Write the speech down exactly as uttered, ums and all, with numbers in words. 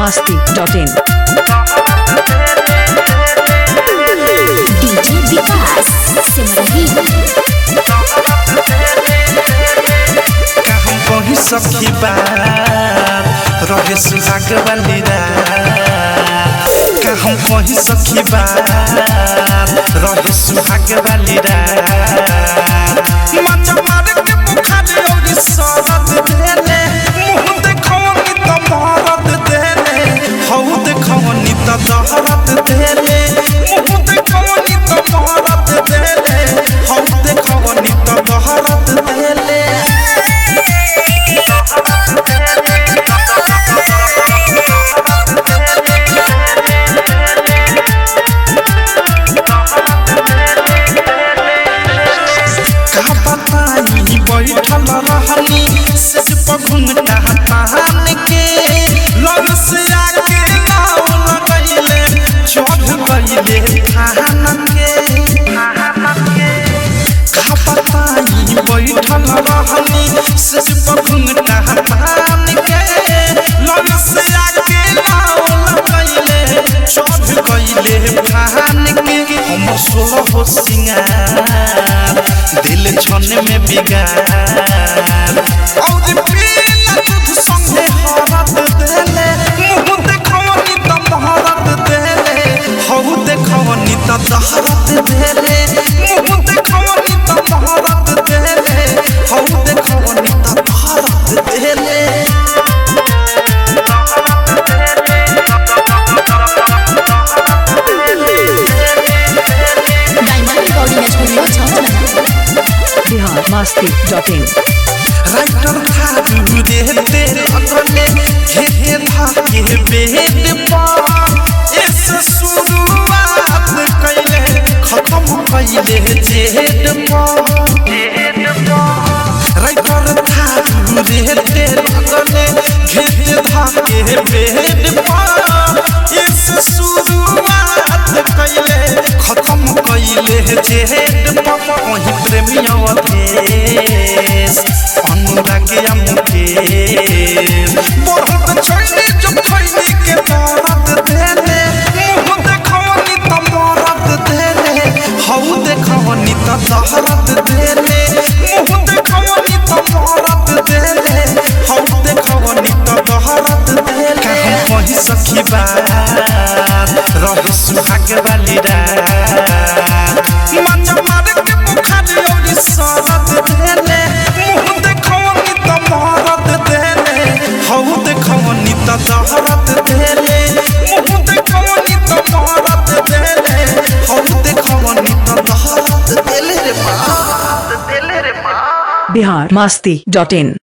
masti dot in. DJ Vikas सिमरही का हम कही सखी बात रहे सुहाग वाली रात का हम कही सखी बात रहे सुहाग वाली रात मजा मार के बुखार और सरद देले मुंह देखौनी त मरद देले हौ देखौनी त दहरद देले मुंह देखौनी त मरद देले हौ देखौनी त दहरद देले बैठल रहनी सिर पर घुंघटा तान के लग से आके नाव लगैले चढ़ गइले थान के का बताई बैठल रहनी सिर पर घुंघटा तान के लग से आके नाव लगैले चढ़ गइले थान के हम सोलह हो सिंगार दिल छने में बिगाड़ और पीला दूध संगे हरद देले मुंह देखौनी त महरद देले हौ देखौनी त दहरद देले मुंह देखौनी त महरद देले हौ देखौनी त दहरद देले Bihar masti dot in. Writer खाजू देते अगले घेरे धाके बेद पर इस शुरुआत कैले खत्म कैले जेद पर राइटर खाजू देते अगले घेरे धाके बेद पर इस शुरुआत कैले खत्म कैले जेद पर वही प्रेमियों देश अनुरागिया मुकेश बहुत छोड़ी जो खैनी के दर्द देले मुंह देखौनी त मरद देले हौ देखौनी त दहरद देले मुंह देखौनी त मरद देले हौ देखौनी त दहरद देले का हम कही सखी बात रहे सुहाग वाली रात मजा मार के बुखार और सरद देले मुंह देखौनी त मरद देले हौ देखौनी त दहरद देले मुंह देखौनी त मरद देले हौ देखौनी त दहरद देले रे मां देले रे मां Bihar masti dot in.